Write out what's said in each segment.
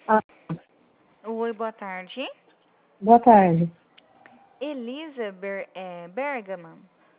Ah, Oi, boa tarde. boa tarde. Elisa Bergman.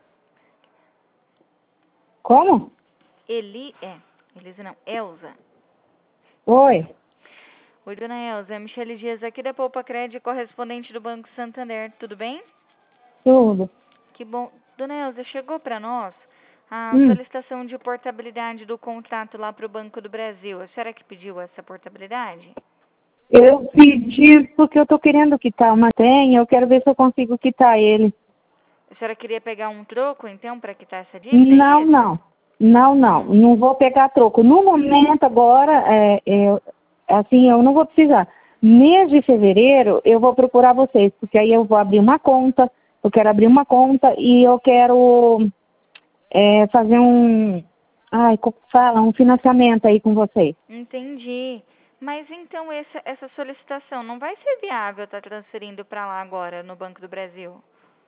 Como? Elisa não, Elza. Oi. Oi, dona Elza. É Michele Dias aqui da Poupa Crédito, correspondente do Banco Santander. Tudo bem? Tudo. Que bom. Dona Elza, chegou para nós a Hum, solicitação de portabilidade do contrato lá para o Banco do Brasil. A senhora que pediu essa portabilidade? eu pedi porque eu tô querendo quitar uma senha, eu quero ver se eu consigo quitar ele. A senhora queria pegar um troco, então, para quitar essa dívida, é Não, isso? não. Não, não. Não vou pegar troco. No momento agora, assim, eu não vou precisar. Mês de fevereiro, eu vou procurar vocês, porque aí eu vou abrir uma conta, eu quero abrir uma conta e eu quero fazer como fala, um financiamento aí com vocês. Entendi. Mas então essa solicitação não vai ser viável estar transferindo para lá agora, no Banco do Brasil?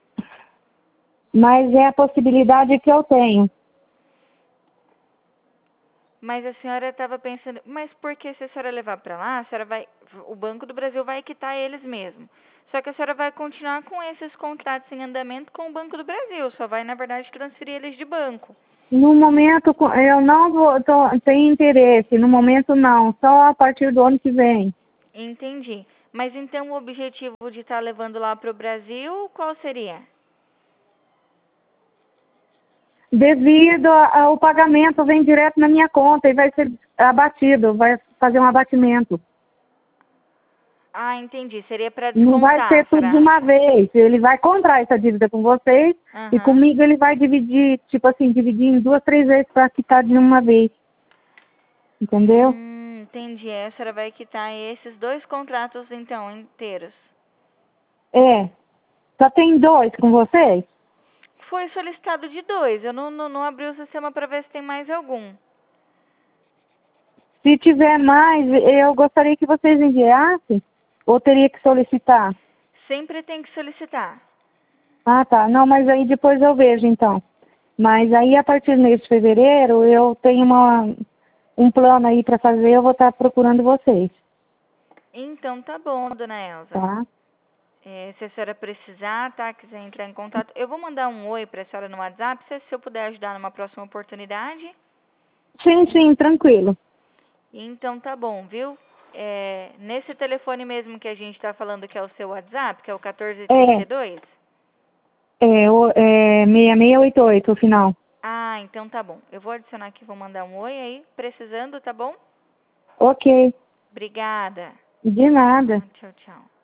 Mas é a possibilidade que eu tenho. Mas a senhora estava pensando, mas por que se a senhora levar para lá, o Banco do Brasil vai quitar eles mesmo. Só que a senhora vai continuar com esses contratos em andamento com o Banco do Brasil, só vai, na verdade, transferir eles de banco. No momento, eu não tenho interesse. No momento, não. Só a partir do ano que vem. Entendi. Mas então o objetivo de estar levando lá para o Brasil, qual seria? Devido ao pagamento, vem direto na minha conta e vai ser abatido. Vai fazer um abatimento. Ah, entendi. Seria para Não vai descontar, ser tudo de será? uma vez. Ele vai comprar essa dívida com vocês e Aham. comigo ele vai dividir, tipo assim, dividir em 2, 3 vezes para quitar de uma vez. Entendeu? Entendi. A senhora vai quitar esses dois contratos, então, inteiros. É. Só tem 2 com vocês? Foi solicitado de dois. Eu não abri o sistema para ver se tem mais algum. Se tiver mais, eu gostaria que vocês enviassem ou teria que solicitar? Sempre tem que solicitar. Ah, tá. Não, mas aí depois eu vejo, então. Mas aí, a partir do mês de fevereiro, eu tenho um plano aí para fazer, eu vou estar procurando vocês, Então tá bom, dona Elza. tá? Se a senhora precisar, tá? Quiser entrar em contato, eu vou mandar um oi para a senhora no WhatsApp, se eu puder ajudar numa próxima oportunidade. Sim, sim, tranquilo. Então tá bom, viu? Nesse telefone mesmo que a gente tá falando que é o seu WhatsApp, que é o É, 1432. 6688 o final. Ah, então tá bom. Eu vou adicionar aqui, vou mandar um oi aí, precisando, tá bom? Ok, Obrigada. de nada. Tchau, tchau.